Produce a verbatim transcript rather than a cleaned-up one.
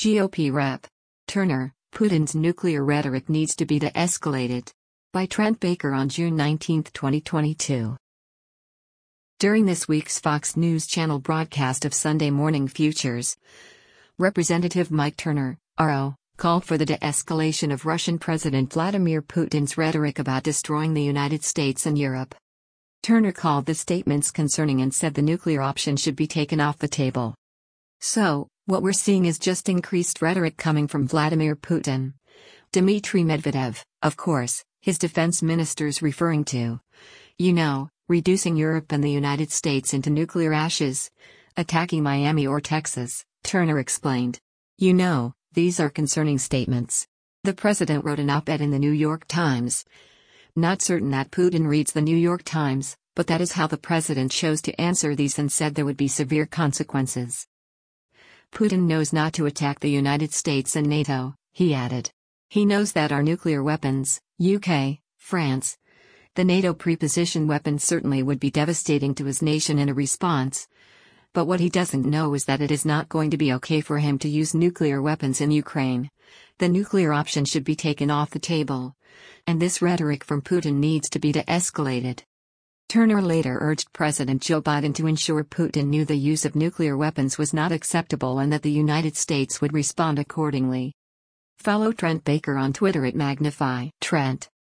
G O P Rep. Turner, Putin's nuclear rhetoric needs to be de-escalated. By Trent Baker on June nineteenth, twenty twenty-two. During this week's Fox News Channel broadcast of Sunday Morning Futures, Representative Mike Turner, R O, called for the de-escalation of Russian President Vladimir Putin's rhetoric about destroying the United States and Europe. Turner called the statements concerning and said the nuclear option should be taken off the table. So, what we're seeing is just increased rhetoric coming from Vladimir Putin. Dmitry Medvedev, of course, his defense minister's referring to. You know, reducing Europe and the United States into nuclear ashes. Attacking Miami or Texas, Turner explained. You know, these are concerning statements. The president wrote an op-ed in the New York Times. Not certain that Putin reads the New York Times, but that is how the president chose to answer these and said there would be severe consequences. Putin knows not to attack the United States and NATO, he added. He knows that our nuclear weapons, U K, France, the NATO preposition weapons certainly would be devastating to his nation in a response. But what he doesn't know is that it is not going to be okay for him to use nuclear weapons in Ukraine. The nuclear option should be taken off the table. And this rhetoric from Putin needs to be de-escalated. Turner later urged President Joe Biden to ensure Putin knew the use of nuclear weapons was not acceptable and that the United States would respond accordingly. Follow Trent Baker on Twitter at Magnify Trent.